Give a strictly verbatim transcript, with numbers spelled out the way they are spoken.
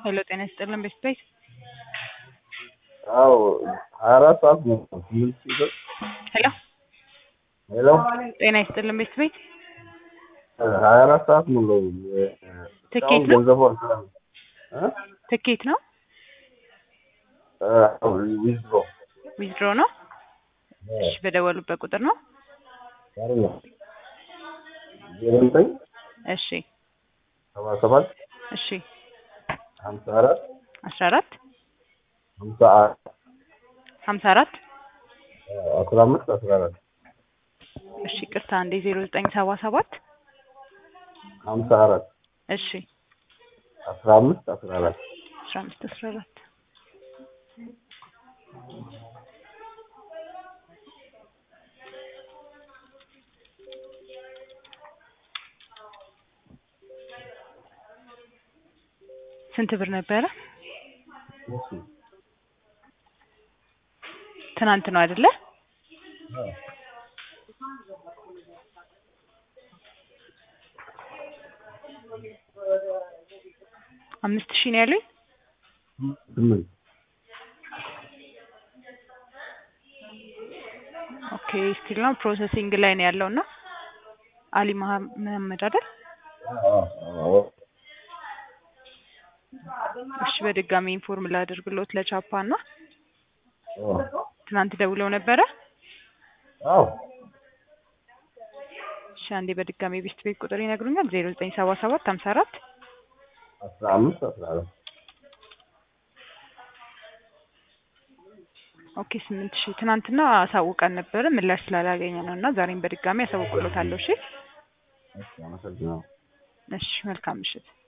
ሄሎ ጤና ይስጥልን ቤት ቤት አዎ ሀያ አራት ሰዓት ነው ስምንት ሺህ ብር። ሄሎ ሄሎ ጤና ይስጥልን ቤት ቤት ሀያ አራት ሰዓት ነው ነው ትኬት ነው ገንዘቡ አልተላከም እ ትኬት ነው አዎ ዊዝድሮ ዊዝድሮ ነው። እሺ በደወሉበት ቁጥር ነው አይደለም ዜሮ ዘጠኝ እሺ ሰባ ሰባት እሺ ሀምሳ አራት አስራ አራት ሀምሳ አራት ሀምሳ አራት አስራ አምስት አስራ አራት እሺ ቅርታ አንዴ ዜሮ ዘጠኝ ሰባ ሰባት ሀምሳ አራት እሺ አስራ አምስት አስራ አራት አስራ አምስት አስራ አራት ስንት ብር ነበረ? ትናንት ነው አይደለ? አምስት ሺህ ነው ያለኝ። ኦኬ ስቲል ነው ፕሮሰሲንግ ላይ ነው ያለውና አሊ መሐመድ አይደል? አዎ እሺ በድጋሚ ኢንፎርም ላድርግሎት ለቻፓና ትናንት ደውለው ነበረ? አዎ እሺ አንዴ በድጋሚ ቤት ቤት ቁጥር ይነግሩኛል ዜሮ ዘጠኝ ሰባ ሰባት ሀምሳ አራት አስራ አምስት አስራ አራት ኦኬ ስምንት ሺህ ትናንትና አሳውቀን ነበር ምላሽ ስላላገኘ ነውና ዛሬም በድጋሚ አሳውቅሎታለሁ። እሺ እሺ አመሰግናለሁ። እሺ መልካም ምሽት።